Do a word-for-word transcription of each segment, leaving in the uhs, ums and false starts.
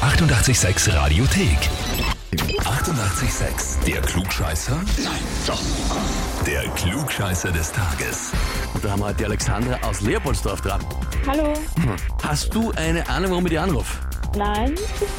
achtundachtzig Komma sechs Radiothek. achtundachtzig Komma sechs. Der Klugscheißer? Nein, doch. Der Klugscheißer des Tages. Und da haben wir heute die Alexandra aus Leopoldsdorf dran. Hallo. Hast du eine Ahnung, warum ich dich anrufe? Nein.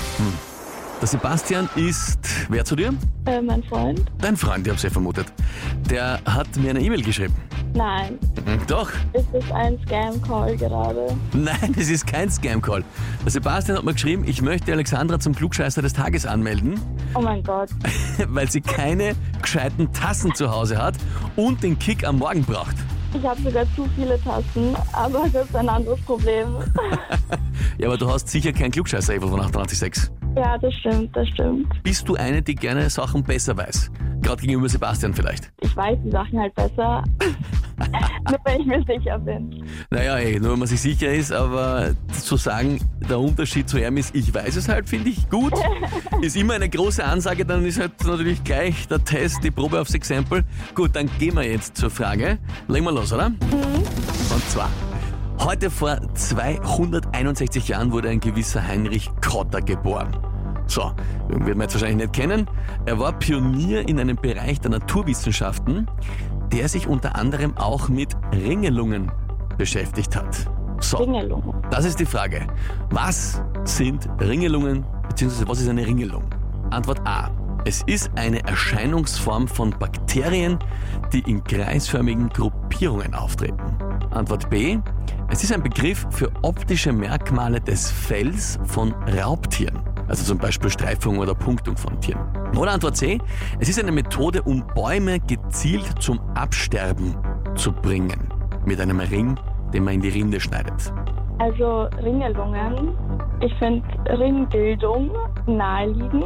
Der Sebastian ist, wer zu dir? Äh, mein Freund? Dein Freund, ich hab's ja vermutet. Der hat mir eine E-Mail geschrieben. Nein. Mhm, Doch. Ist das ein Scam-Call gerade? Nein, es ist kein Scam-Call. Der Sebastian hat mir geschrieben, ich möchte Alexandra zum Klugscheißer des Tages anmelden, Oh mein Gott. weil sie keine gescheiten Tassen zu Hause hat und den Kick am Morgen braucht. Ich habe sogar zu viele Tassen, aber das ist ein anderes Problem. Ja, aber du hast sicher kein Klugscheißer-Hebel von achtundachtzig Komma sechs. Ja, das stimmt, das stimmt. Bist du eine, die gerne Sachen besser weiß? Gerade gegenüber Sebastian vielleicht. Ich weiß die Sachen halt besser, nur wenn ich mir sicher bin. Naja, ey, nur wenn man sich sicher ist, aber zu sagen, der Unterschied zu ihm ist, ich weiß es halt, finde ich gut. Ist immer eine große Ansage, dann ist halt natürlich gleich der Test, die Probe aufs Exempel. Gut, dann gehen wir jetzt zur Frage. Legen wir los, oder? Mhm. Und zwar, heute vor zweihunderteinundsechzig Jahren wurde ein gewisser Heinrich Cotta geboren. So, den wird man jetzt wahrscheinlich nicht kennen. Er war Pionier in einem Bereich der Naturwissenschaften, der sich unter anderem auch mit Ringelungen beschäftigt hat. So, Ringelungen. das ist die Frage. Was sind Ringelungen, beziehungsweise was ist eine Ringelung? Antwort A. Es ist eine Erscheinungsform von Bakterien, die in kreisförmigen Gruppierungen auftreten. Antwort B. Es ist ein Begriff für optische Merkmale des Fells von Raubtieren. Also zum Beispiel Streifung oder Punktung von Tieren. Oder Antwort C. Es ist eine Methode, um Bäume gezielt zum Absterben zu bringen. Mit einem Ring, den man in die Rinde schneidet. Also Ringelungen. Ich finde Ringbildung naheliegend.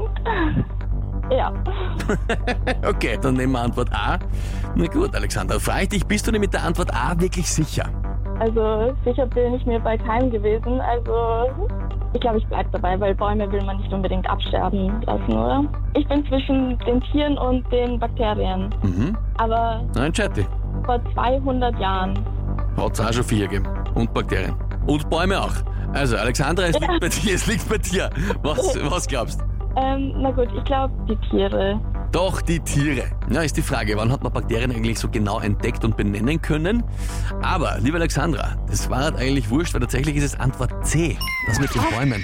Ja. Okay, dann nehmen wir Antwort A. Na gut, Alexander, frage ich dich, bist du dir mit der Antwort A wirklich sicher? Also sicher bin ich mir bei keinem gewesen. Also ich glaube, ich bleibe dabei, weil Bäume will man nicht unbedingt absterben lassen, oder? Ich bin zwischen den Tieren und den Bakterien. Mhm. Aber Na, entscheid dich. vor zweihundert Jahren. Hat es auch schon vier gegeben. Und Bakterien. Und Bäume auch. Also, Alexandra, es liegt bei dir, es liegt bei dir. Was, was glaubst du? Ähm, na gut, ich glaube die Tiere. Doch, die Tiere. Ja, ist die Frage, wann hat man Bakterien eigentlich so genau entdeckt und benennen können? Aber, liebe Alexandra, das war halt eigentlich wurscht, weil tatsächlich ist es Antwort C. Das mit den Bäumen.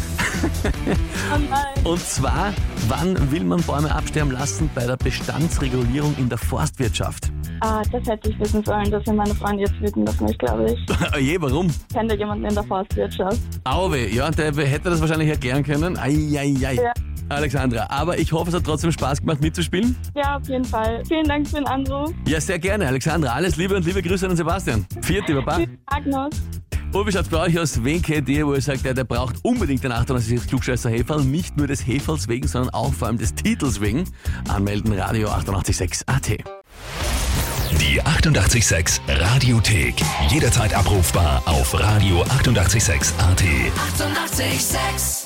Oh nein. Und zwar, wann will man Bäume absterben lassen? Bei der Bestandsregulierung in der Forstwirtschaft. Ah, das hätte ich wissen sollen, dass mir meine Freunde jetzt wütend auf mich, glaube ich. Je, warum? Kennt ihr jemanden in der Forstwirtschaft? Auwe, ja, der hätte das wahrscheinlich erklären können. Eieiei. Ja. Alexandra, aber ich hoffe, es hat trotzdem Spaß gemacht mitzuspielen. Ja, auf jeden Fall. Vielen Dank für den Anruf. Ja, sehr gerne. Alexandra, alles Liebe und liebe Grüße an den Sebastian. Vierte, Baba. Schönen Tag noch. Und wie schaut's bei euch aus? Wen kennt ihr, wo ihr sagt, der, der braucht unbedingt den achtundachtzig Klugscheißer Heferl, nicht nur des Heferls wegen, sondern auch vor allem des Titels wegen? Anmelden, Radio achtundachtzig Komma sechs A T. Die achtundachtzig Komma sechs Radiothek. Jederzeit abrufbar auf Radio achtundachtzig Komma sechs A T. achtundachtzig Komma sechs